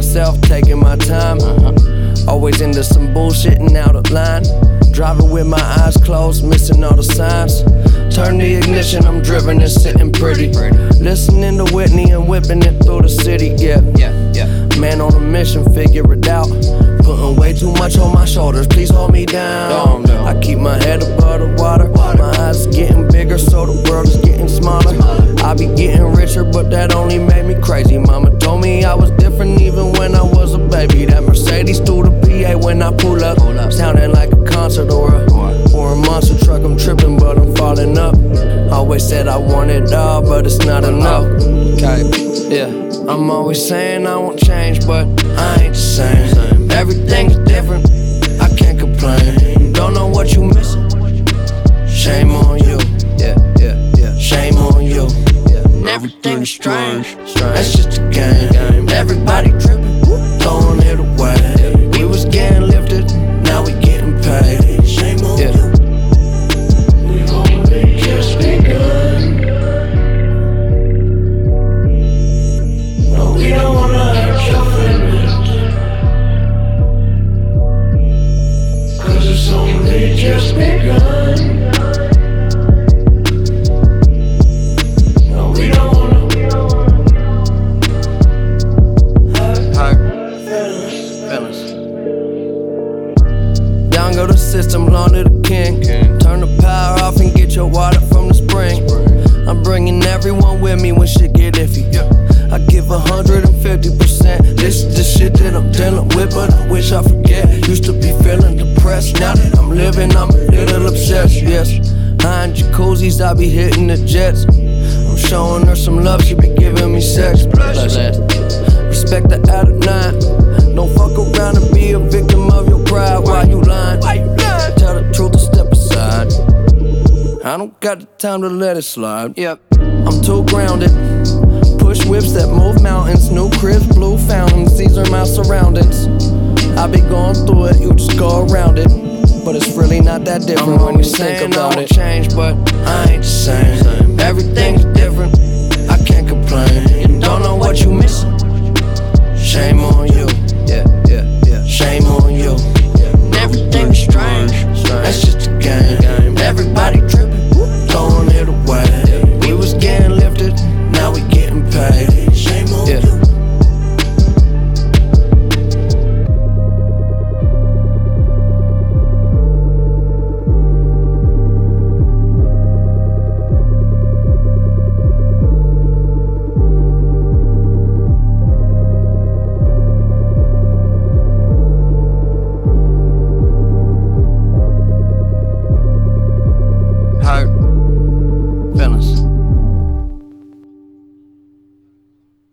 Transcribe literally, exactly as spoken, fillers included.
myself, taking my time. Always into some bullshit and out of line. Driving with my eyes closed, missing all the signs. Turn the ignition, I'm driven and sitting pretty. Listening to Whitney and whipping it through the city, yeah. Man on a mission, figure it out. Putting way too much on my shoulders, please hold me down. I keep my head above the water. My eyes getting bigger, so the world is getting smaller. I be getting richer, but that only made me crazy. Mama told me I was different even when I was a baby. That Mercedes through the P A when I pull up, sounding like a concert or a, or a monster truck. I'm tripping, but I'm falling up. Always said I want it all, but it's not enough. Okay, yeah. I'm always saying I won't change, but I ain't the same. Everything's different, I can't complain. Don't know what you missing. Shame on you, yeah, yeah, yeah. Shame on you, yeah. Everything's strange, that's just a game. Everybody tripping, throwing it away. We was getting lifted, now we getting paid. Shame on you. We've only just begun. No, we don't wanna hurt your feelings, 'cause it's only just begun. The system belong to the king. Turn the power off and get your water from the spring. I'm bringing everyone with me when shit get iffy. I give one hundred fifty percent. This is the shit that I'm dealing with, but I wish I forget. Used to be feeling depressed, now that I'm living, I'm a little obsessed. Yes, behind jacuzzis, I be hitting the jets. I'm showing her some love, she be giving me sex. Respect the out of nine. Don't fuck around and be a victim of your pride. Why you lying? Why you lying? Tell the truth and step aside. I don't got the time to let it slide. Yep, I'm too grounded. Push whips that move mountains. New cribs, blue fountains. These are my surroundings. I be going through it, you just go around it. But it's really not that different when you think about it. Change, but I ain't the same. Everything's different, I can't complain. You don't know what you missing. Shame on you, yeah, yeah, yeah. Shame on you. Everything's strange, that's just a game.